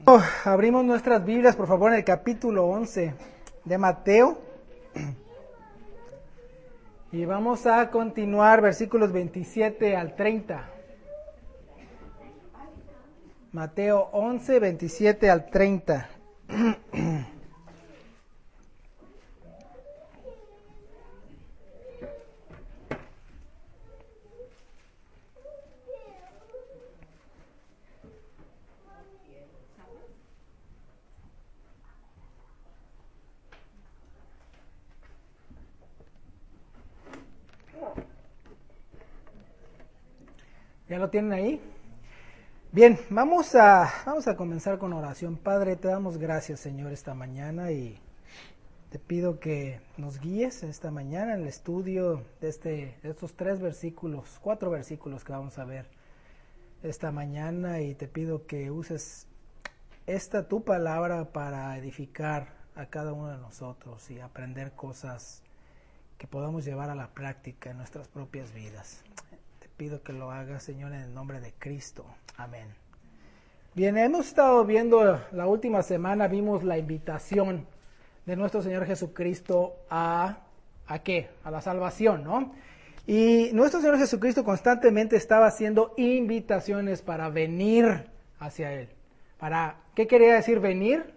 Abrimos nuestras Biblias, por favor, en el capítulo 11 de Mateo. Y vamos a continuar versículos 27 al 30. Mateo 11, 27 al 30. ¿Ya lo tienen ahí? Bien, vamos a comenzar con oración. Padre, te damos gracias, Señor, esta mañana y te pido que nos guíes esta mañana en el estudio de estos 4 versículos que vamos a ver esta mañana, y te pido que uses tu palabra para edificar a cada uno de nosotros y aprender cosas que podamos llevar a la práctica en nuestras propias vidas. Pido que lo haga, Señor, en el nombre de Cristo. Amén. Bien, hemos estado viendo la última semana, vimos la invitación de nuestro Señor Jesucristo ¿a qué? A la salvación, ¿no? Y nuestro Señor Jesucristo constantemente estaba haciendo invitaciones para venir hacia Él. ¿Qué quería decir venir?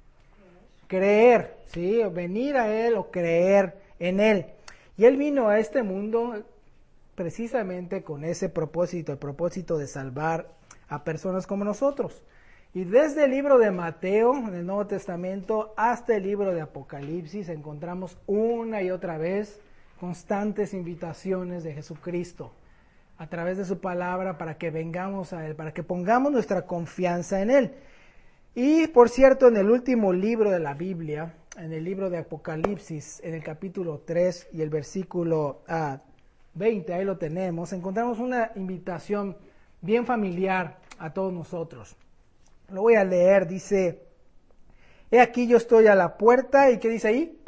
Creer, ¿sí? Venir a Él o creer en Él. Y Él vino a este mundo precisamente con ese propósito, el propósito de salvar a personas como nosotros. Y desde el libro de Mateo, en el Nuevo Testamento, hasta el libro de Apocalipsis, encontramos una y otra vez constantes invitaciones de Jesucristo a través de su palabra para que vengamos a Él, para que pongamos nuestra confianza en Él. Y por cierto, en el último libro de la Biblia, en el libro de Apocalipsis, en el capítulo 3 y el versículo 20, ahí lo tenemos, encontramos una invitación bien familiar a todos nosotros. Lo voy a leer, dice: he aquí yo estoy a la puerta, ¿y qué dice ahí?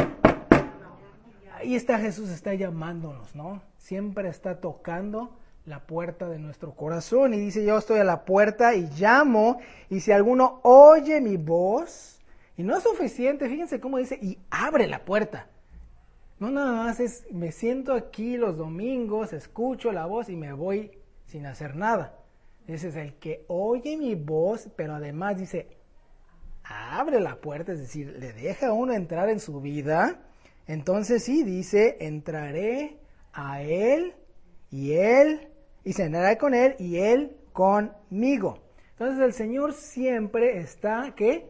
Ahí está Jesús, está llamándonos, ¿no? Siempre está tocando la puerta de nuestro corazón y dice: yo estoy a la puerta y llamo, y si alguno oye mi voz, y no es suficiente, fíjense cómo dice, y abre la puerta. No nada más me siento aquí los domingos, escucho la voz y me voy sin hacer nada. Ese es el que oye mi voz, pero además dice, abre la puerta, es decir, le deja a uno entrar en su vida. Entonces sí, dice, entraré a él, y cenaré con él, y él conmigo. Entonces el Señor siempre está, ¿qué?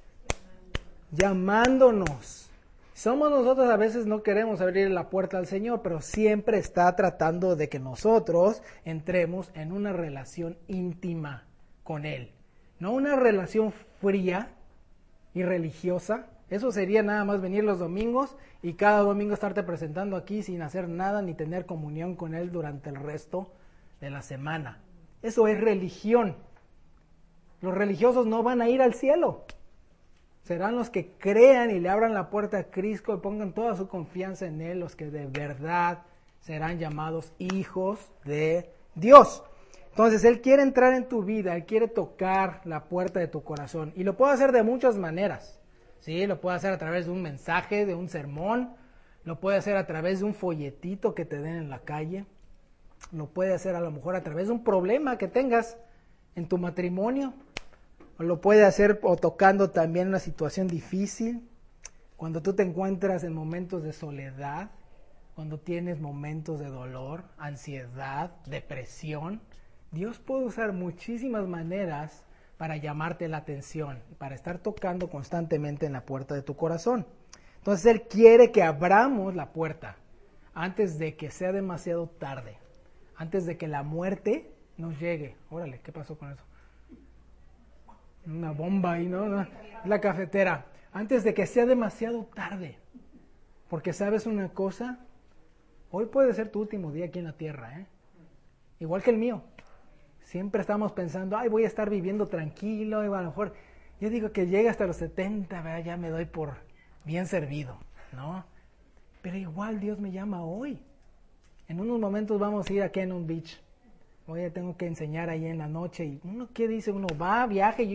Llamándonos. Somos nosotros, a veces no queremos abrir la puerta al Señor, pero siempre está tratando de que nosotros entremos en una relación íntima con Él. No una relación fría y religiosa. Eso sería nada más venir los domingos y cada domingo estarte presentando aquí sin hacer nada ni tener comunión con Él durante el resto de la semana. Eso es religión. Los religiosos no van a ir al cielo. Serán los que crean y le abran la puerta a Cristo y pongan toda su confianza en Él, los que de verdad serán llamados hijos de Dios. Entonces Él quiere entrar en tu vida, Él quiere tocar la puerta de tu corazón, y lo puede hacer de muchas maneras. ¿Sí? Lo puede hacer a través de un mensaje, de un sermón, lo puede hacer a través de un folletito que te den en la calle, lo puede hacer a lo mejor a través de un problema que tengas en tu matrimonio. Lo puede hacer o tocando también una situación difícil, cuando tú te encuentras en momentos de soledad, cuando tienes momentos de dolor, ansiedad, depresión. Dios puede usar muchísimas maneras para llamarte la atención, para estar tocando constantemente en la puerta de tu corazón. Entonces Él quiere que abramos la puerta antes de que sea demasiado tarde, antes de que la muerte nos llegue. Órale, ¿qué pasó con eso? Una bomba ahí, ¿no? La cafetera. Antes de que sea demasiado tarde. Porque sabes una cosa, hoy puede ser tu último día aquí en la tierra, ¿eh? Igual que el mío. Siempre estamos pensando, voy a estar viviendo tranquilo, y a lo mejor, yo digo que llegue hasta los 70, ¿verdad? Ya me doy por bien servido, ¿no? Pero igual Dios me llama hoy. En unos momentos vamos a ir a Cannon Beach. Hoy tengo que enseñar ahí en la noche, y uno, ¿qué dice? Uno va, viaja, y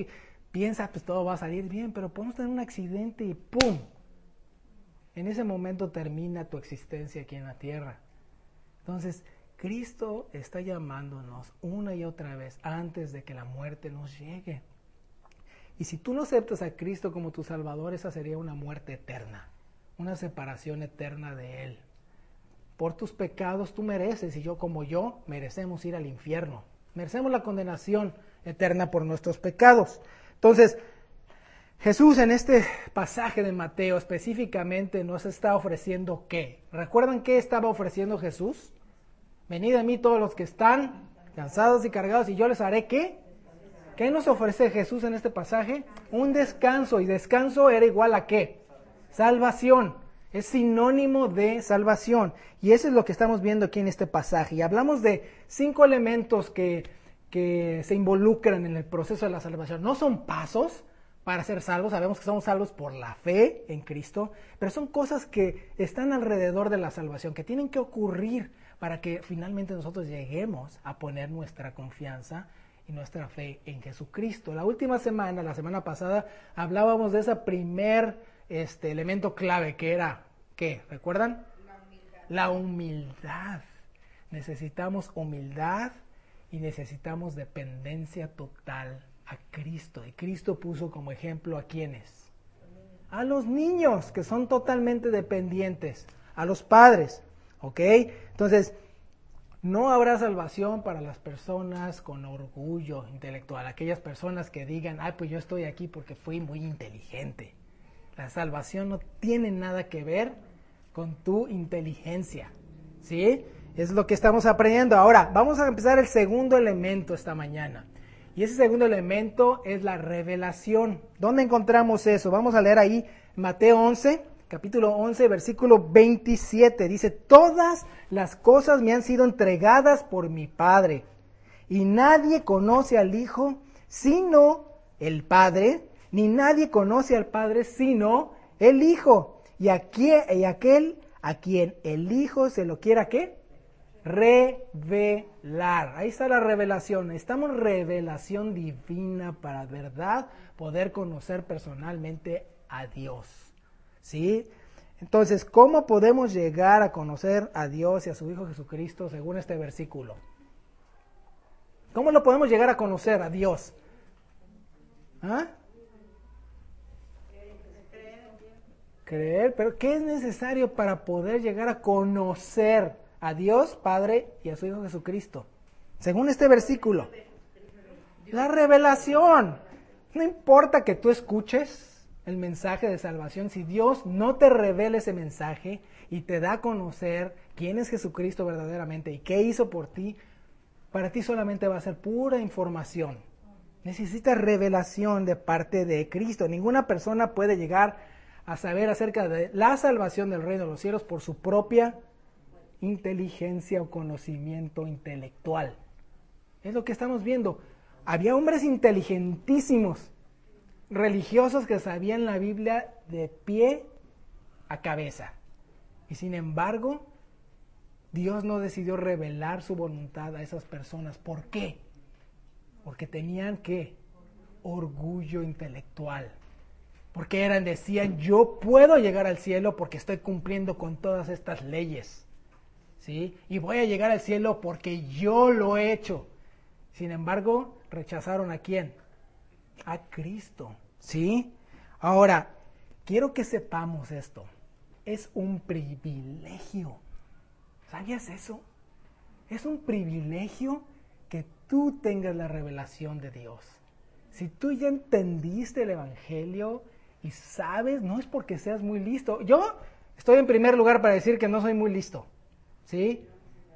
piensa, pues todo va a salir bien, pero podemos tener un accidente y ¡pum! En ese momento termina tu existencia aquí en la tierra. Entonces, Cristo está llamándonos una y otra vez antes de que la muerte nos llegue. Y si tú no aceptas a Cristo como tu Salvador, esa sería una muerte eterna, una separación eterna de Él. Por tus pecados tú mereces, y yo como yo, merecemos ir al infierno. Merecemos la condenación eterna por nuestros pecados. Entonces, Jesús en este pasaje de Mateo específicamente nos está ofreciendo ¿qué? ¿Recuerdan qué estaba ofreciendo Jesús? Venid a mí todos los que están cansados y cargados y yo les haré ¿qué? ¿Qué nos ofrece Jesús en este pasaje? Un descanso, y descanso era igual a ¿qué? Salvación. Es sinónimo de salvación. Y eso es lo que estamos viendo aquí en este pasaje. Y hablamos de 5 elementos que se involucran en el proceso de la salvación. No son pasos para ser salvos, sabemos que somos salvos por la fe en Cristo, pero son cosas que están alrededor de la salvación, que tienen que ocurrir para que finalmente nosotros lleguemos a poner nuestra confianza y nuestra fe en Jesucristo. La última semana, la semana pasada, hablábamos de ese primer elemento clave que era, ¿qué? ¿Recuerdan? La humildad. Necesitamos humildad y necesitamos dependencia total a Cristo. Y Cristo puso como ejemplo ¿a quiénes? A los niños, que son totalmente dependientes, a los padres, ¿ok? Entonces, no habrá salvación para las personas con orgullo intelectual, aquellas personas que digan, pues yo estoy aquí porque fui muy inteligente. La salvación no tiene nada que ver con tu inteligencia, ¿sí? Es lo que estamos aprendiendo. Ahora, vamos a empezar el segundo elemento esta mañana. Y ese segundo elemento es la revelación. ¿Dónde encontramos eso? Vamos a leer ahí Mateo 11, capítulo 11, versículo 27. Dice, todas las cosas me han sido entregadas por mi Padre. Y nadie conoce al Hijo sino el Padre, ni nadie conoce al Padre sino el Hijo. Y aquel a quien el Hijo se lo quiera, ¿qué? Revelar. Ahí está la revelación. Necesitamos revelación divina para, verdad, poder conocer personalmente a Dios. ¿Sí? Entonces, ¿cómo podemos llegar a conocer a Dios y a su Hijo Jesucristo según este versículo? ¿Cómo lo podemos llegar a conocer a Dios? ¿Ah? Creer, pero ¿qué es necesario para poder llegar a conocer a Dios Padre y a su Hijo Jesucristo? Según este versículo, la revelación. No importa que tú escuches el mensaje de salvación, si Dios no te revela ese mensaje y te da a conocer quién es Jesucristo verdaderamente y qué hizo por ti, para ti solamente va a ser pura información. Necesitas revelación de parte de Cristo. Ninguna persona puede llegar a saber acerca de la salvación del reino de los cielos por su propia inteligencia o conocimiento intelectual. Es lo que estamos viendo. Había hombres inteligentísimos, religiosos que sabían la Biblia de pie a cabeza. Y sin embargo, Dios no decidió revelar su voluntad a esas personas. ¿Por qué? Porque tenían, ¿qué? Orgullo intelectual. Porque decían, yo puedo llegar al cielo porque estoy cumpliendo con todas estas leyes, ¿sí? Y voy a llegar al cielo porque yo lo he hecho. Sin embargo, rechazaron ¿a quién? A Cristo, ¿sí? Ahora, quiero que sepamos esto. Es un privilegio. ¿Sabías eso? Es un privilegio que tú tengas la revelación de Dios. Si tú ya entendiste el Evangelio y sabes, no es porque seas muy listo. Yo estoy en primer lugar para decir que no soy muy listo, ¿sí?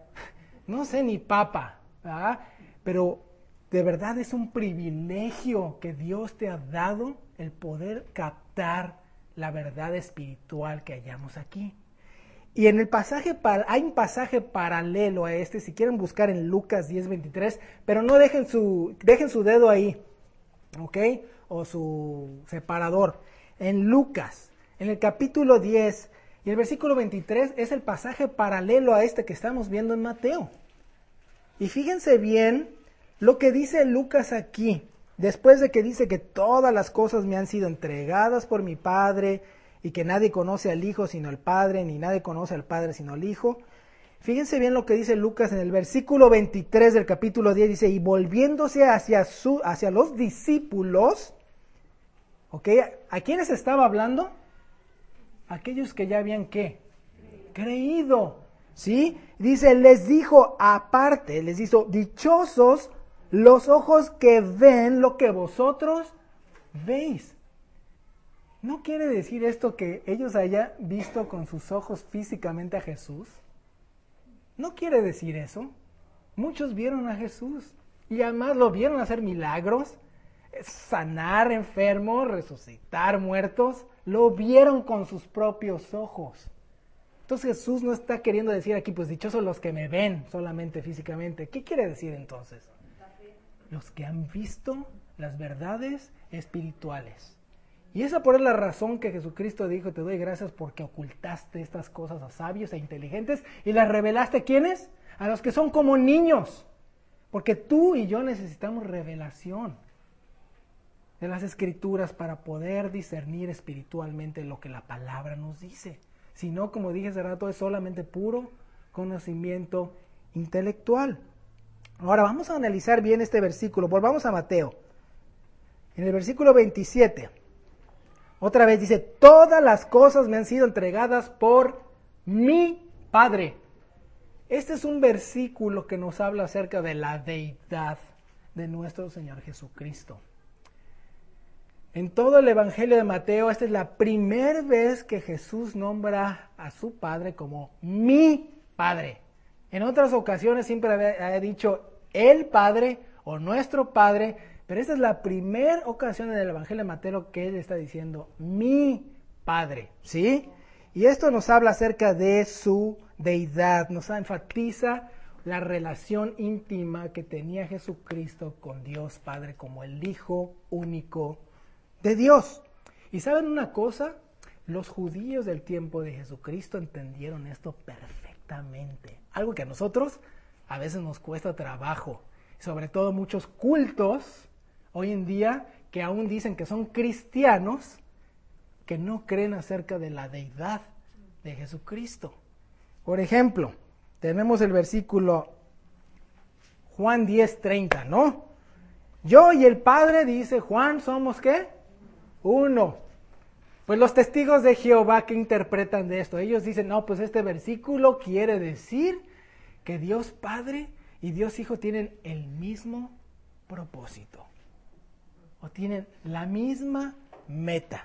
No sé ni papa, ¿verdad? Pero de verdad es un privilegio que Dios te ha dado el poder captar la verdad espiritual que hallamos aquí. Y en el pasaje, hay un pasaje paralelo a este, si quieren buscar en Lucas 10:23, pero no dejen su dedo ahí, ¿ok? O su separador. En Lucas, en el capítulo 10 y el versículo 23 es el pasaje paralelo a este que estamos viendo en Mateo. Y fíjense bien lo que dice Lucas aquí. después de que dice que todas las cosas me han sido entregadas por mi Padre y que nadie conoce al Hijo sino el Padre, ni nadie conoce al Padre sino el Hijo. Fíjense bien lo que dice Lucas en el versículo 23 del capítulo 10, dice, y volviéndose hacia los discípulos, ¿ok? ¿A quiénes estaba hablando? Aquellos que ya habían, ¿qué? Creído, ¿sí? Dice, les dijo aparte, les dijo, dichosos los ojos que ven lo que vosotros veis. ¿No quiere decir esto que ellos hayan visto con sus ojos físicamente a Jesús? No quiere decir eso. Muchos vieron a Jesús y además lo vieron hacer milagros, sanar enfermos, resucitar muertos, lo vieron con sus propios ojos. Entonces Jesús no está queriendo decir aquí, pues dichosos los que me ven solamente físicamente. ¿Qué quiere decir entonces? Los que han visto las verdades espirituales. Y esa por la razón que Jesucristo dijo, te doy gracias porque ocultaste estas cosas a sabios e inteligentes y las revelaste ¿a quiénes? A los que son como niños. Porque tú y yo necesitamos revelación de las Escrituras para poder discernir espiritualmente lo que la palabra nos dice. Si no, como dije hace rato, es solamente puro conocimiento intelectual. Ahora vamos a analizar bien este versículo. Volvamos a Mateo. En el versículo 27. Otra vez dice, todas las cosas me han sido entregadas por mi Padre. Este es un versículo que nos habla acerca de la deidad de nuestro Señor Jesucristo. En todo el Evangelio de Mateo, esta es la primera vez que Jesús nombra a su Padre como mi Padre. En otras ocasiones siempre había dicho el Padre o nuestro Padre, pero esta es la primera ocasión en el Evangelio de Mateo que él está diciendo mi Padre, ¿sí? Y esto nos habla acerca de su deidad, nos enfatiza la relación íntima que tenía Jesucristo con Dios Padre como el Hijo único de Dios. ¿Y saben una cosa? Los judíos del tiempo de Jesucristo entendieron esto perfectamente. Algo que a nosotros a veces nos cuesta trabajo. Sobre todo muchos cultos hoy en día que aún dicen que son cristianos, que no creen acerca de la deidad de Jesucristo. Por ejemplo, tenemos el versículo Juan 10:30, ¿no? Yo y el Padre, dice Juan, ¿somos qué? Uno. Pues los testigos de Jehová, ¿qué interpretan de esto? Ellos dicen, no, pues este versículo quiere decir que Dios Padre y Dios Hijo tienen el mismo propósito. O tienen la misma meta.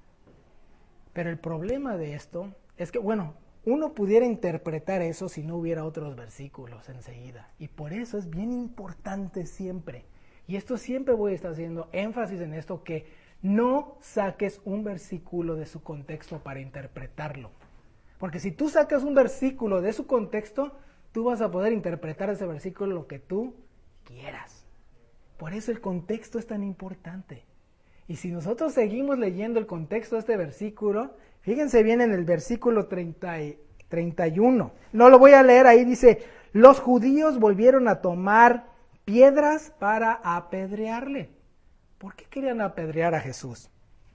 Pero el problema de esto es que, bueno, uno pudiera interpretar eso si no hubiera otros versículos enseguida. Y por eso es bien importante siempre. Y esto siempre voy a estar haciendo énfasis en esto, que no saques un versículo de su contexto para interpretarlo. Porque si tú sacas un versículo de su contexto, tú vas a poder interpretar ese versículo lo que tú quieras. Por eso el contexto es tan importante. Y si nosotros seguimos leyendo el contexto de este versículo, fíjense bien en el versículo 31. No lo voy a leer, ahí dice, los judíos volvieron a tomar piedras para apedrearle. ¿Por qué querían apedrear a Jesús?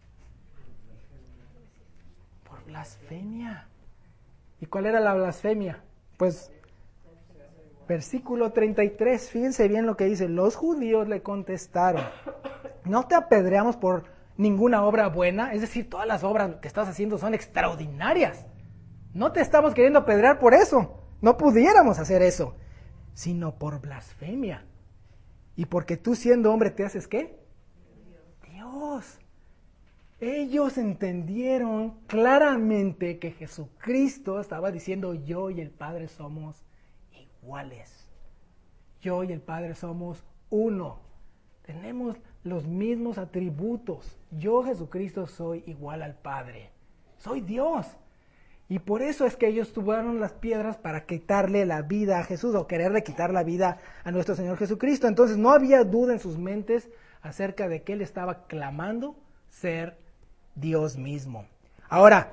Por blasfemia. ¿Y cuál era la blasfemia? Pues versículo 33, fíjense bien lo que dice. Los judíos le contestaron, no te apedreamos por ninguna obra buena, es decir, todas las obras que estás haciendo son extraordinarias. No te estamos queriendo apedrear por eso, no pudiéramos hacer eso, sino por blasfemia. Y porque tú siendo hombre te haces ¿qué? Dios. Ellos entendieron claramente que Jesucristo estaba diciendo, yo y el Padre somos iguales. Yo y el Padre somos uno. Tenemos los mismos atributos. Yo, Jesucristo, soy igual al Padre. Soy Dios. Y por eso es que ellos tomaron las piedras para quitarle la vida a Jesús, o quererle quitar la vida a nuestro Señor Jesucristo. Entonces no había duda en sus mentes acerca de que Él estaba clamando ser Dios mismo. Ahora,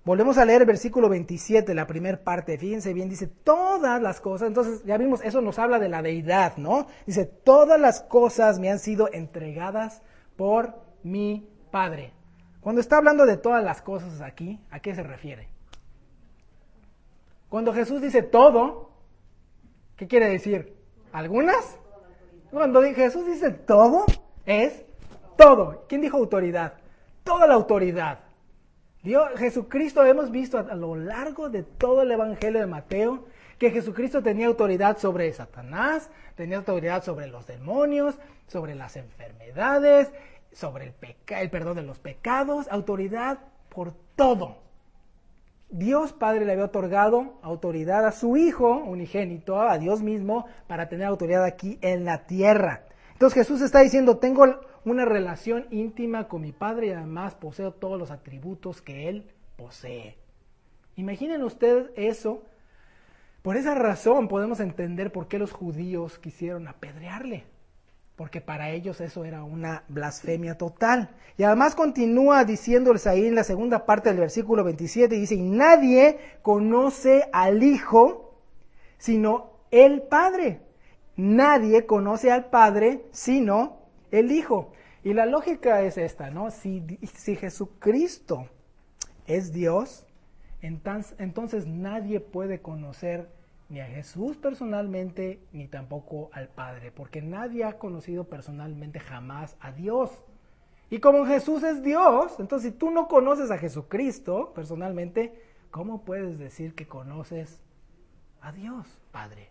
Volvemos a leer el versículo 27, la primera parte. Fíjense bien, dice todas las cosas. Entonces, ya vimos, eso nos habla de la deidad, ¿no? Dice, todas las cosas me han sido entregadas por mi Padre. Cuando está hablando de todas las cosas aquí, ¿a qué se refiere? Cuando Jesús dice todo, ¿qué quiere decir? ¿Algunas? Cuando Jesús dice todo, es todo. ¿Quién dijo autoridad? Toda la autoridad. Jesucristo, hemos visto a lo largo de todo el Evangelio de Mateo, que Jesucristo tenía autoridad sobre Satanás, tenía autoridad sobre los demonios, sobre las enfermedades, sobre el perdón de los pecados, autoridad por todo. Dios Padre le había otorgado autoridad a su Hijo unigénito, a Dios mismo, para tener autoridad aquí en la tierra. Entonces Jesús está diciendo, tengo una relación íntima con mi Padre y además poseo todos los atributos que Él posee. Imaginen ustedes eso. Por esa razón podemos entender por qué los judíos quisieron apedrearle. Porque para ellos eso era una blasfemia total. Y además continúa diciéndoles ahí en la segunda parte del versículo 27, y dice, y nadie conoce al Hijo sino el Padre. Nadie conoce al Padre sino el Hijo. Y la lógica es esta, ¿no? Si Jesucristo es Dios, entonces nadie puede conocer ni a Jesús personalmente, ni tampoco al Padre, porque nadie ha conocido personalmente jamás a Dios. Y como Jesús es Dios, entonces si tú no conoces a Jesucristo personalmente, ¿cómo puedes decir que conoces a Dios, Padre?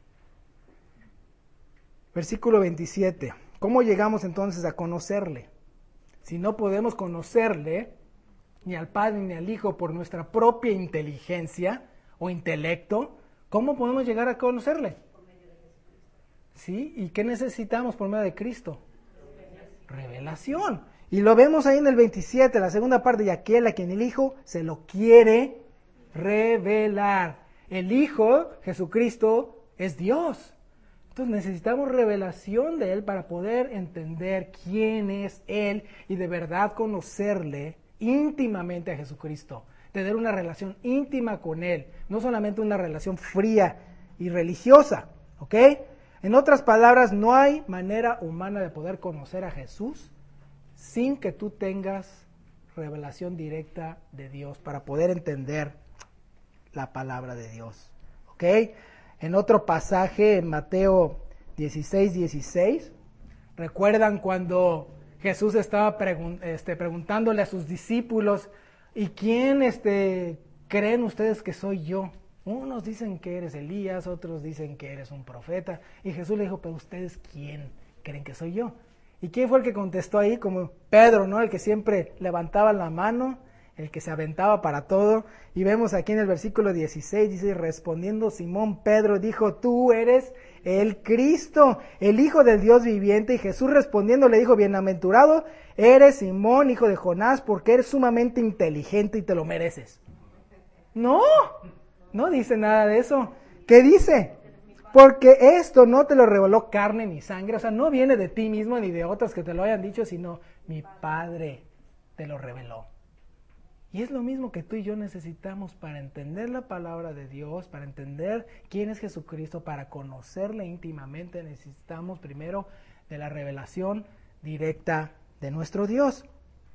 Versículo 27. ¿Cómo llegamos entonces a conocerle? Si no podemos conocerle, ni al Padre ni al Hijo por nuestra propia inteligencia o intelecto, ¿cómo podemos llegar a conocerle? Por medio de Jesucristo. ¿Sí? ¿Y qué necesitamos por medio de Cristo? Revelación. Y lo vemos ahí en el 27, la segunda parte, y aquel a quien el Hijo se lo quiere revelar. El Hijo, Jesucristo, es Dios. Entonces necesitamos revelación de Él para poder entender quién es Él y de verdad conocerle íntimamente a Jesucristo. Tener una relación íntima con Él, no solamente una relación fría y religiosa, ¿ok? En otras palabras, no hay manera humana de poder conocer a Jesús sin que tú tengas revelación directa de Dios para poder entender la palabra de Dios, ¿ok? En otro pasaje, en Mateo 16:16, ¿recuerdan cuando Jesús estaba preguntándole a sus discípulos, ¿y quién creen ustedes que soy yo? Unos dicen que eres Elías, otros dicen que eres un profeta. Y Jesús le dijo, pero ustedes, ¿quién creen que soy yo? ¿Y quién fue el que contestó ahí? Como Pedro, ¿no? El que siempre levantaba la mano, el que se aventaba para todo. Y vemos aquí en el versículo 16, dice, respondiendo Simón Pedro, dijo, tú eres el Cristo, el Hijo del Dios viviente. Y Jesús respondiendo le dijo, bienaventurado eres Simón, hijo de Jonás, porque eres sumamente inteligente y te lo mereces. No dice nada de eso. ¿Qué dice? Porque esto no te lo reveló carne ni sangre, o sea, no viene de ti mismo ni de otros que te lo hayan dicho, sino mi Padre te lo reveló. Y es lo mismo que tú y yo necesitamos para entender la palabra de Dios, para entender quién es Jesucristo, para conocerle íntimamente, necesitamos primero de la revelación directa de nuestro Dios.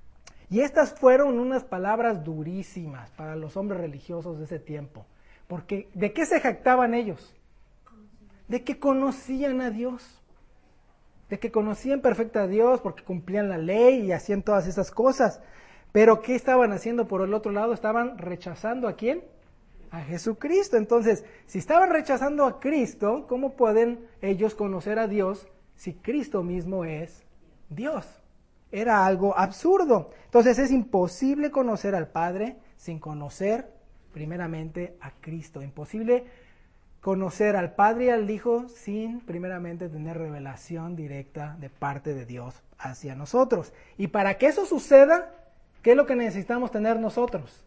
Y estas fueron unas palabras durísimas para los hombres religiosos de ese tiempo. Porque ¿de qué se jactaban ellos? De que conocían a Dios. De que conocían perfecta a Dios porque cumplían la ley y hacían todas esas cosas. Pero ¿qué estaban haciendo por el otro lado? Estaban rechazando ¿a quién? A Jesucristo. Entonces, si estaban rechazando a Cristo, ¿cómo pueden ellos conocer a Dios si Cristo mismo es Dios? Era algo absurdo. Entonces es imposible conocer al Padre sin conocer primeramente a Cristo. Imposible conocer al Padre y al Hijo sin primeramente tener revelación directa de parte de Dios hacia nosotros. Y para que eso suceda, ¿qué es lo que necesitamos tener nosotros?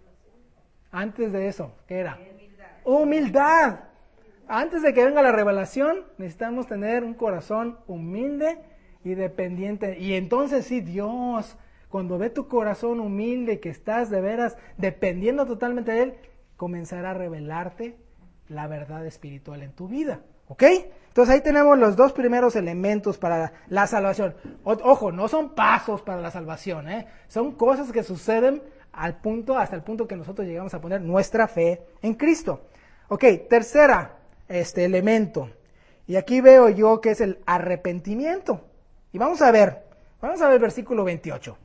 Antes de eso, ¿qué era? Humildad. Antes de que venga la revelación, necesitamos tener un corazón humilde y dependiente. Y entonces sí, Dios cuando ve tu corazón humilde, que estás de veras dependiendo totalmente de Él, comenzará a revelarte la verdad espiritual en tu vida. ¿Ok? Entonces ahí tenemos los dos primeros elementos para la salvación. Ojo, no son pasos para la salvación, son cosas que suceden hasta el punto que nosotros llegamos a poner nuestra fe en Cristo. Ok, tercera elemento. Y aquí veo yo que es el arrepentimiento. Y vamos a ver el versículo 28.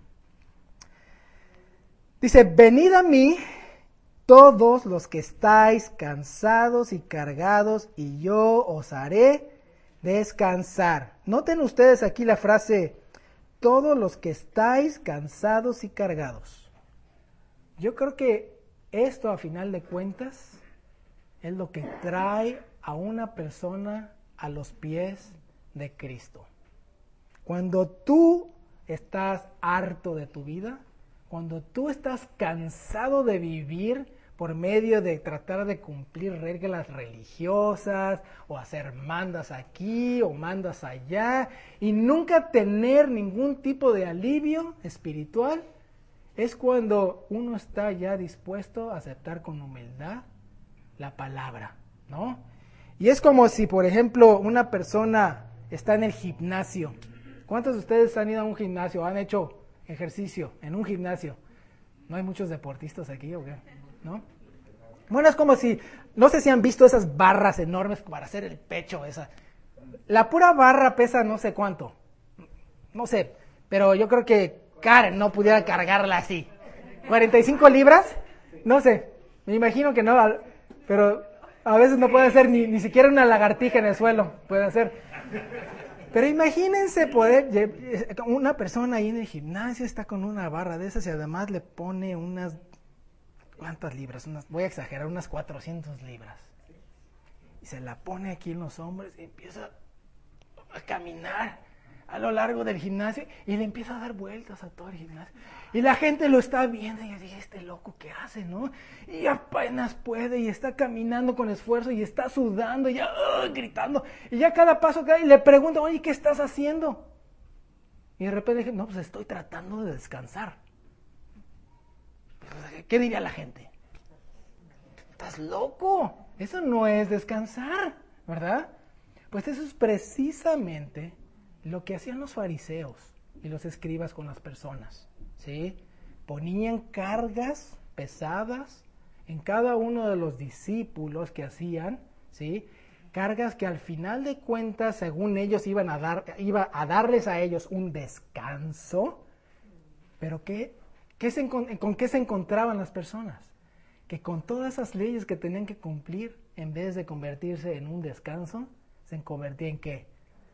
Dice, venid a mí todos los que estáis cansados y cargados, y yo os haré descansar. Noten ustedes aquí la frase, todos los que estáis cansados y cargados. Yo creo que esto, a final de cuentas, es lo que trae a una persona a los pies de Cristo. Cuando tú estás harto de tu vida, cuando tú estás cansado de vivir por medio de tratar de cumplir reglas religiosas o hacer mandas aquí o mandas allá y nunca tener ningún tipo de alivio espiritual, es cuando uno está ya dispuesto a aceptar con humildad la palabra, ¿no? Y es como si, por ejemplo, una persona está en el gimnasio. ¿Cuántos de ustedes han ido a un gimnasio, han hecho ejercicio en un gimnasio? ¿No hay muchos deportistas aquí o qué? ¿No? Bueno, es como si, no sé si han visto esas barras enormes para hacer el pecho, esa. La pura barra pesa no sé cuánto, no sé, pero yo creo que Karen no pudiera cargarla así. 45 libras, no sé, me imagino que no, pero a veces no puede hacer ni siquiera una lagartija en el suelo, puede hacer. Pero imagínense una persona ahí en el gimnasio está con una barra de esas y además le pone unas, ¿cuántas libras? Voy a exagerar, unas 400 libras. Y se la pone aquí en los hombros y empieza a caminar a lo largo del gimnasio y le empieza a dar vueltas a todo el gimnasio. Y la gente lo está viendo y dice, este loco, ¿qué hace, no? Y apenas puede y está caminando con esfuerzo y está sudando y ya gritando. Y ya cada paso que hay le preguntan, oye, ¿qué estás haciendo? Y de repente dije, no, pues estoy tratando de descansar. ¿Qué diría la gente? ¿Estás loco? Eso no es descansar, ¿verdad? Pues eso es precisamente lo que hacían los fariseos y los escribas con las personas, ¿sí? Ponían cargas pesadas en cada uno de los discípulos que hacían, ¿sí? Cargas que al final de cuentas, según ellos, iba a darles a ellos un descanso, pero ¿con qué se encontraban las personas? Que con todas esas leyes que tenían que cumplir, en vez de convertirse en un descanso, se convertía en ¿qué?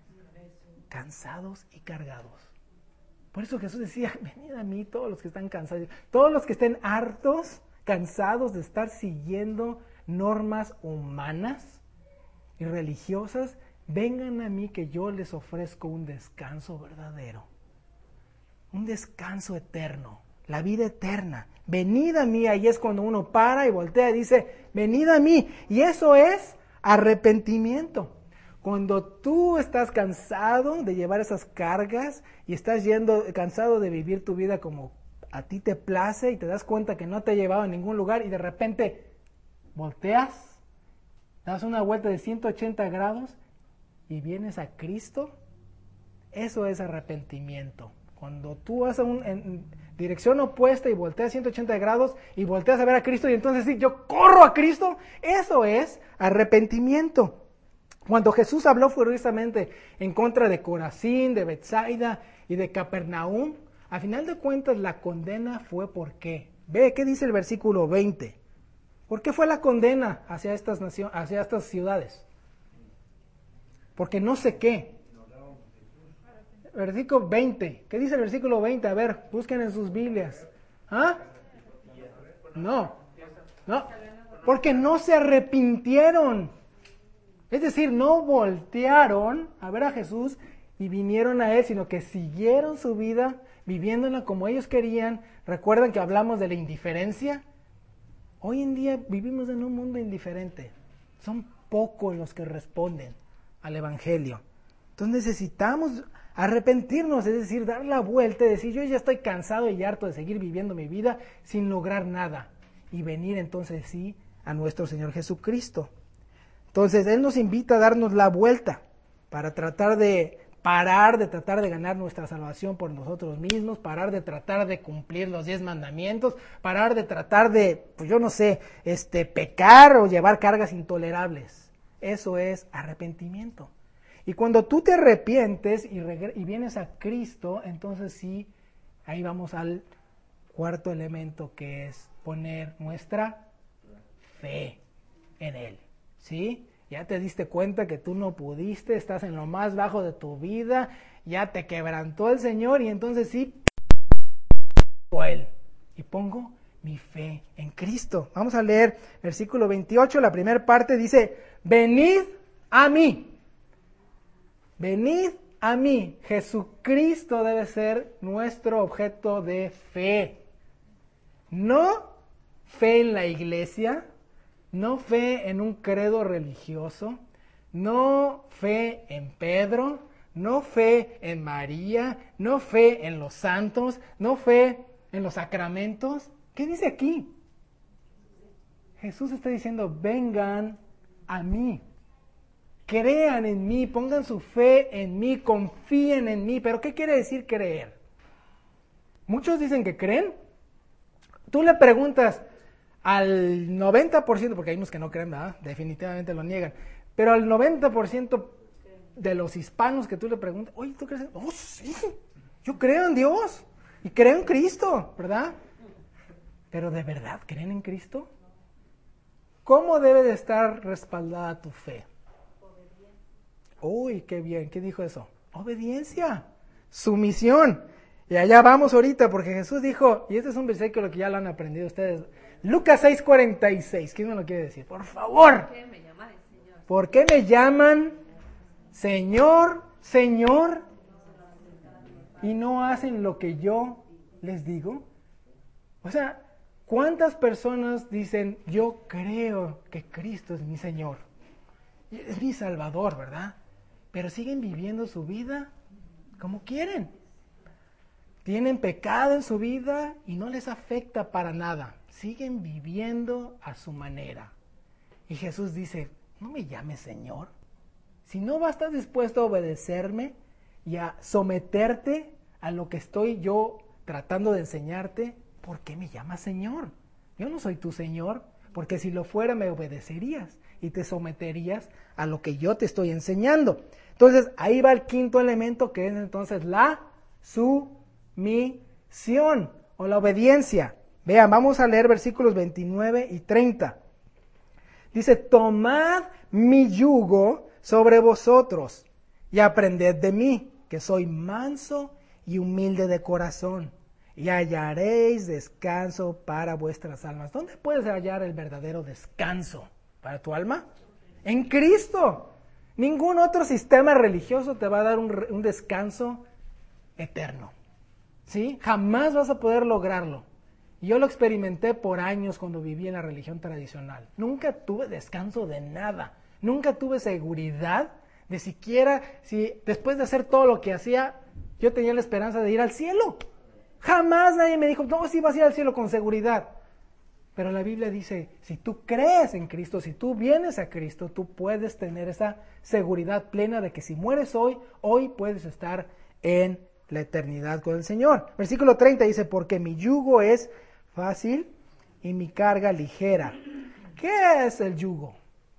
Cansados y cargados. Por eso Jesús decía, venid a mí todos los que están cansados, todos los que estén hartos, cansados de estar siguiendo normas humanas y religiosas, vengan a mí que yo les ofrezco un descanso verdadero, un descanso eterno, la vida eterna. Venid a mí, ahí es cuando uno para y voltea y dice, venid a mí, y eso es arrepentimiento. Cuando tú estás cansado de llevar esas cargas y estás cansado de vivir tu vida como a ti te place y te das cuenta que no te ha llevado a ningún lugar y de repente volteas, das una vuelta de 180 grados y vienes a Cristo, eso es arrepentimiento. Cuando tú vas en dirección opuesta y volteas 180 grados y volteas a ver a Cristo y entonces sí, yo corro a Cristo, eso es arrepentimiento. Cuando Jesús habló furiosamente en contra de Corazín, de Betsaida y de Capernaum, a final de cuentas la condena fue ¿por qué? Ve, ¿qué dice el versículo 20? ¿Por qué fue la condena hacia estas ciudades? Porque no sé qué. Versículo 20. ¿Qué dice el versículo 20? A ver, busquen en sus Biblias. ¿Ah? No. Porque no se arrepintieron. Es decir, no voltearon a ver a Jesús y vinieron a Él, sino que siguieron su vida viviéndola como ellos querían. ¿Recuerdan que hablamos de la indiferencia? Hoy en día vivimos en un mundo indiferente. Son pocos los que responden al Evangelio. Entonces necesitamos Arrepentirnos, es decir, dar la vuelta y decir, yo ya estoy cansado y harto de seguir viviendo mi vida sin lograr nada. Y venir entonces sí a nuestro Señor Jesucristo. Entonces Él nos invita a darnos la vuelta para tratar de tratar de ganar nuestra salvación por nosotros mismos, parar de tratar de cumplir los 10 mandamientos, parar de tratar de, pues yo no sé, pecar o llevar cargas intolerables. Eso es arrepentimiento. Y cuando tú te arrepientes y vienes a Cristo, entonces sí, ahí vamos al cuarto elemento, que es poner nuestra fe en Él, ¿sí? Ya te diste cuenta que tú no pudiste, estás en lo más bajo de tu vida, ya te quebrantó el Señor y entonces sí, a Él. Y pongo mi fe en Cristo. Vamos a leer versículo 28, la primera parte dice, venid a mí. Venid a mí. Jesucristo debe ser nuestro objeto de fe. No fe en la iglesia, no fe en un credo religioso, no fe en Pedro, no fe en María, no fe en los santos, no fe en los sacramentos. ¿Qué dice aquí? Jesús está diciendo, vengan a mí, crean en mí, pongan su fe en mí, confíen en mí. ¿Pero qué quiere decir creer? Muchos dicen que creen. Tú le preguntas al 90%, porque hay unos que no creen, ¿verdad? Definitivamente lo niegan, pero al 90% de los hispanos que tú le preguntas, oye, ¿tú crees? Oh, sí, yo creo en Dios y creo en Cristo, ¿verdad? Pero ¿de verdad creen en Cristo? ¿Cómo debe de estar respaldada tu fe? Uy, qué bien, ¿qué dijo eso? Obediencia, sumisión. Y allá vamos ahorita, porque Jesús dijo, y este es un versículo que ya lo han aprendido ustedes, Lucas 6:46, ¿quién me lo quiere decir? Por favor. ¿Por qué me llaman Señor, Señor, y no hacen lo que yo les digo? O sea, ¿cuántas personas dicen, yo creo que Cristo es mi Señor, es mi Salvador, ¿verdad? Pero siguen viviendo su vida como quieren. Tienen pecado en su vida y no les afecta para nada. Siguen viviendo a su manera. Y Jesús dice, no me llames Señor. Si no vas a estar dispuesto a obedecerme y a someterte a lo que estoy yo tratando de enseñarte, ¿por qué me llamas Señor? Yo no soy tu Señor, porque si lo fuera me obedecerías y te someterías a lo que yo te estoy enseñando. Entonces, ahí va el quinto elemento, que es entonces la sumisión o la obediencia. Vean, vamos a leer versículos 29 y 30. Dice, tomad mi yugo sobre vosotros y aprended de mí, que soy manso y humilde de corazón, y hallaréis descanso para vuestras almas. ¿Dónde puedes hallar el verdadero descanso para tu alma? En Cristo. Ningún otro sistema religioso te va a dar un descanso eterno. ¿Sí? Jamás vas a poder lograrlo. Y yo lo experimenté por años cuando viví en la religión tradicional. Nunca tuve descanso de nada. Nunca tuve seguridad de siquiera si después de hacer todo lo que hacía, yo tenía la esperanza de ir al cielo. Jamás nadie me dijo, no, sí vas a ir al cielo con seguridad. Pero la Biblia dice, si tú crees en Cristo, si tú vienes a Cristo, tú puedes tener esa seguridad plena de que si mueres hoy, hoy puedes estar en la eternidad con el Señor. Versículo 30 dice, porque mi yugo es fácil y mi carga ligera. ¿Qué es el yugo?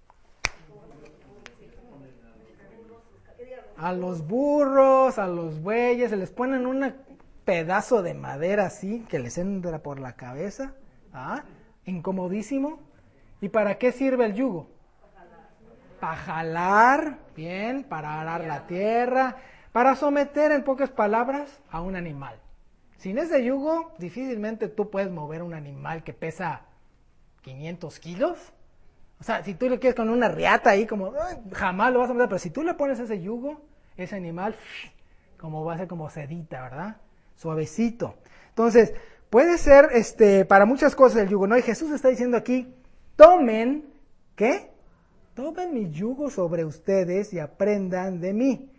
A los burros, a los bueyes, se les ponen un pedazo de madera así que les entra por la cabeza. ¿Ah? Incomodísimo. ¿Y para qué sirve el yugo? Para jalar, bien, para arar la tierra, para someter, en pocas palabras, a un animal. Sin ese yugo, difícilmente tú puedes mover un animal que pesa 500 kilos. O sea, si tú le quieres con una riata ahí, como jamás lo vas a mover, pero si tú le pones ese yugo, ese animal, como va a ser como sedita, ¿verdad? Suavecito. Entonces, puede ser para muchas cosas el yugo, ¿no? Y Jesús está diciendo aquí, tomen, ¿qué? Tomen mi yugo sobre ustedes y aprendan de mí.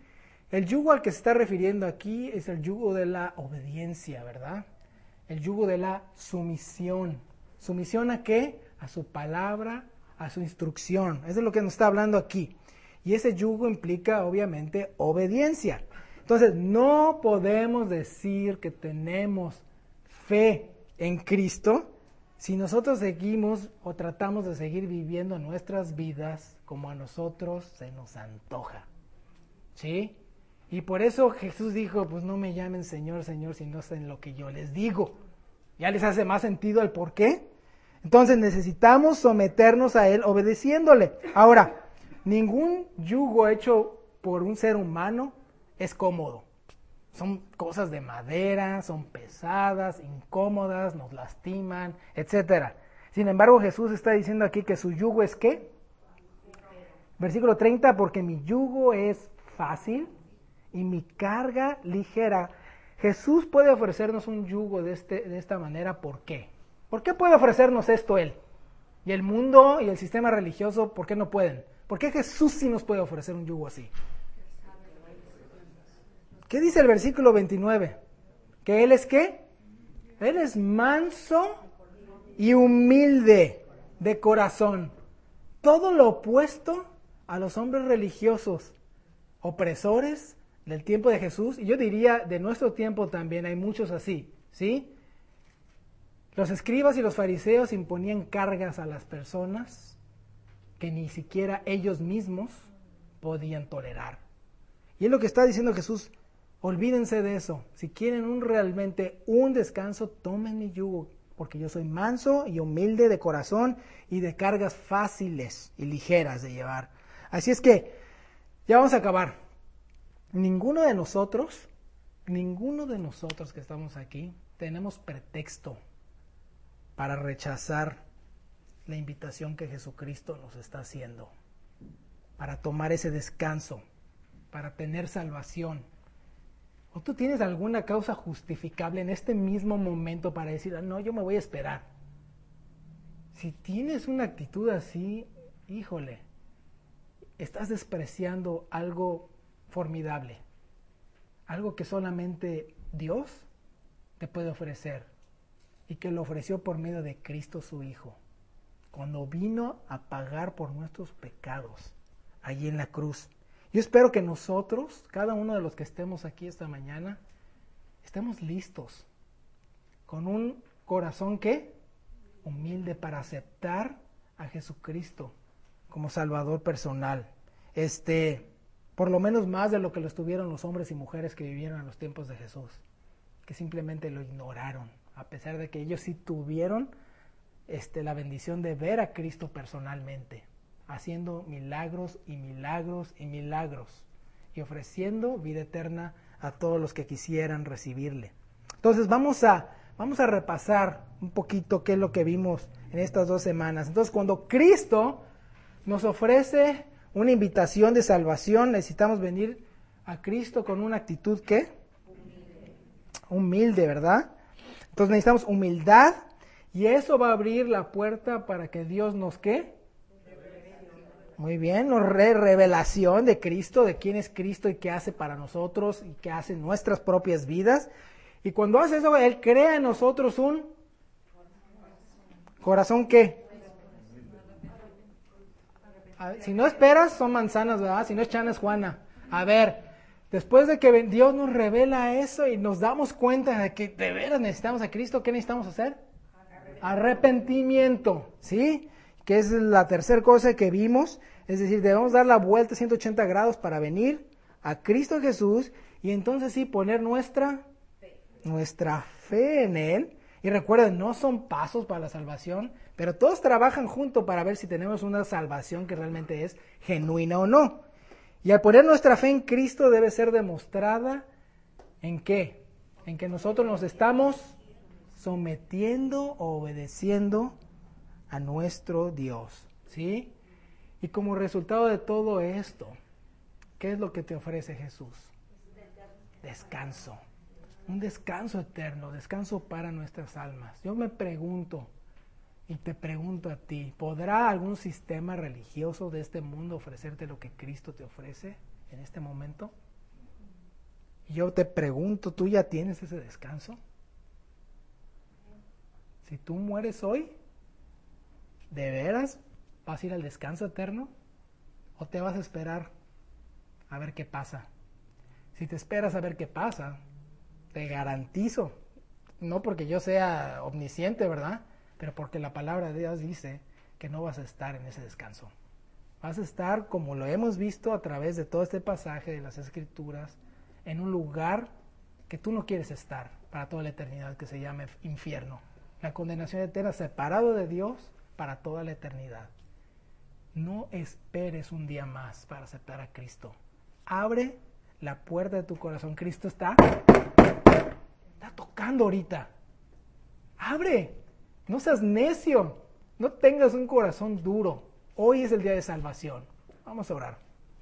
El yugo al que se está refiriendo aquí es el yugo de la obediencia, ¿verdad? El yugo de la sumisión. ¿Sumisión a qué? A su palabra, a su instrucción. Eso es lo que nos está hablando aquí. Y ese yugo implica, obviamente, obediencia. Entonces, no podemos decir que tenemos fe en Cristo si nosotros seguimos o tratamos de seguir viviendo nuestras vidas como a nosotros se nos antoja. ¿Sí? Y por eso Jesús dijo, pues no me llamen Señor, Señor, si no hacen lo que yo les digo. ¿Ya les hace más sentido el por qué? Entonces necesitamos someternos a Él obedeciéndole. Ahora, ningún yugo hecho por un ser humano es cómodo. Son cosas de madera, son pesadas, incómodas, nos lastiman, etc. Sin embargo, Jesús está diciendo aquí que su yugo es ¿qué? Versículo 30, porque mi yugo es fácil y mi carga ligera. Jesús puede ofrecernos un yugo de esta manera, ¿por qué? ¿Por qué puede ofrecernos esto Él? Y el mundo y el sistema religioso, ¿por qué no pueden? ¿Por qué Jesús sí nos puede ofrecer un yugo así? ¿Qué dice el versículo 29? ¿Que Él es qué? Él es manso y humilde de corazón. Todo lo opuesto a los hombres religiosos, opresores del tiempo de Jesús, y yo diría de nuestro tiempo también, hay muchos así, ¿sí? Los escribas y los fariseos imponían cargas a las personas que ni siquiera ellos mismos podían tolerar. Y es lo que está diciendo Jesús, olvídense de eso. Si quieren realmente un descanso, tomen mi yugo, porque yo soy manso y humilde de corazón y de cargas fáciles y ligeras de llevar. Así es que, ya vamos a acabar. Ninguno de nosotros que estamos aquí, tenemos pretexto para rechazar la invitación que Jesucristo nos está haciendo, para tomar ese descanso, para tener salvación. ¿O tú tienes alguna causa justificable en este mismo momento para decir, no, yo me voy a esperar? Si tienes una actitud así, híjole, estás despreciando algo formidable, algo que solamente Dios te puede ofrecer y que lo ofreció por medio de Cristo su Hijo, cuando vino a pagar por nuestros pecados allí en la cruz. Yo espero que nosotros, cada uno de los que estemos aquí esta mañana, estemos listos, con un corazón ¿qué? Humilde para aceptar a Jesucristo como Salvador personal. Por lo menos más de lo que lo estuvieron los hombres y mujeres que vivieron en los tiempos de Jesús, que simplemente lo ignoraron, a pesar de que ellos sí tuvieron la bendición de ver a Cristo personalmente, haciendo milagros y milagros y milagros, y ofreciendo vida eterna a todos los que quisieran recibirle. Entonces vamos a repasar un poquito qué es lo que vimos en estas 2 semanas. Entonces, cuando Cristo nos ofrece una invitación de salvación, necesitamos venir a Cristo con una actitud ¿qué? Humilde, ¿verdad? Entonces necesitamos humildad, y eso va a abrir la puerta para que Dios nos ¿qué? Muy bien, nos revelación de Cristo, de quién es Cristo y qué hace para nosotros y qué hace en nuestras propias vidas. Y cuando hace eso, Él crea en nosotros un corazón ¿qué? Si no esperas, son manzanas, ¿verdad? Si no es Chana, es Juana. A ver, después de que Dios nos revela eso y nos damos cuenta de que de veras necesitamos a Cristo, ¿qué necesitamos hacer? Arrepentimiento, ¿sí? Que es la tercera cosa que vimos. Es decir, debemos dar la vuelta 180 grados para venir a Cristo Jesús y entonces sí poner nuestra fe en Él. Y recuerden, no son pasos para la salvación, pero todos trabajan juntos para ver si tenemos una salvación que realmente es genuina o no. Y al poner nuestra fe en Cristo debe ser demostrada ¿en qué? En que nosotros nos estamos sometiendo o obedeciendo a nuestro Dios, ¿sí? Y como resultado de todo esto, ¿qué es lo que te ofrece Jesús? Descanso. Un descanso eterno, descanso para nuestras almas. Yo me pregunto, y te pregunto a ti, ¿podrá algún sistema religioso de este mundo ofrecerte lo que Cristo te ofrece en este momento? Y yo te pregunto, ¿tú ya tienes ese descanso? Si tú mueres hoy, ¿de veras vas a ir al descanso eterno? ¿O te vas a esperar a ver qué pasa? Si te esperas a ver qué pasa, te garantizo, no porque yo sea omnisciente, ¿verdad? Pero porque la palabra de Dios dice que no vas a estar en ese descanso. Vas a estar, como lo hemos visto a través de todo este pasaje de las Escrituras, en un lugar que tú no quieres estar para toda la eternidad, que se llama infierno. La condenación eterna, separado de Dios para toda la eternidad. No esperes un día más para aceptar a Cristo. Abre la puerta de tu corazón. Cristo está tocando ahorita. Abre. No seas necio. No tengas un corazón duro. Hoy es el día de salvación. Vamos a orar.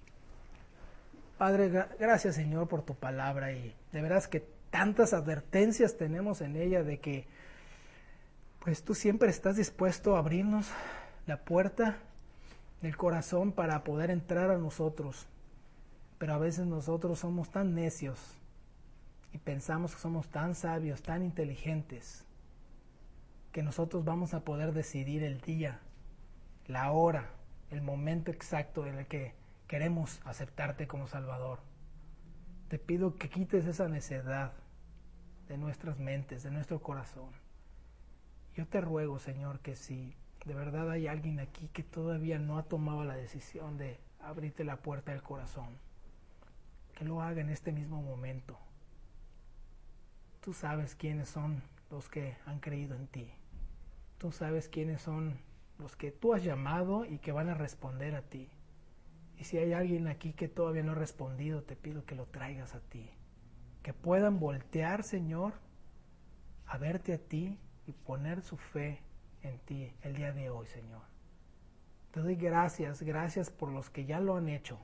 Padre, gracias Señor por tu palabra, y de veras que tantas advertencias tenemos en ella de que pues tú siempre estás dispuesto a abrirnos la puerta del corazón para poder entrar a nosotros. Pero a veces nosotros somos tan necios y pensamos que somos tan sabios, tan inteligentes, que nosotros vamos a poder decidir el día, la hora, el momento exacto en el que queremos aceptarte como Salvador. Te pido que quites esa necedad de nuestras mentes, de nuestro corazón. Yo te ruego, Señor, que si de verdad hay alguien aquí que todavía no ha tomado la decisión de abrirte la puerta del corazón, que lo haga en este mismo momento. Tú sabes quiénes son los que han creído en ti. Tú sabes quiénes son los que tú has llamado y que van a responder a ti. Y si hay alguien aquí que todavía no ha respondido, te pido que lo traigas a ti. Que puedan voltear, Señor, a verte a ti y poner su fe en ti el día de hoy, Señor. Te doy gracias por los que ya lo han hecho.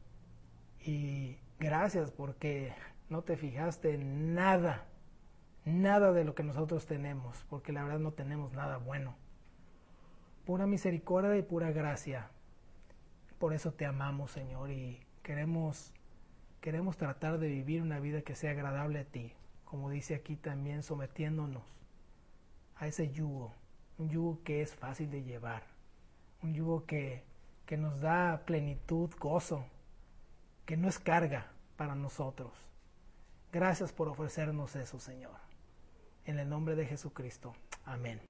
Y gracias porque no te fijaste en nada de lo que nosotros tenemos, porque la verdad no tenemos nada bueno. Pura misericordia y pura gracia. Por eso te amamos, Señor, y queremos tratar de vivir una vida que sea agradable a ti, como dice aquí también, sometiéndonos a ese yugo, un yugo que es fácil de llevar, un yugo que nos da plenitud, gozo, que no es carga para nosotros. Gracias por ofrecernos eso, Señor. En el nombre de Jesucristo. Amén.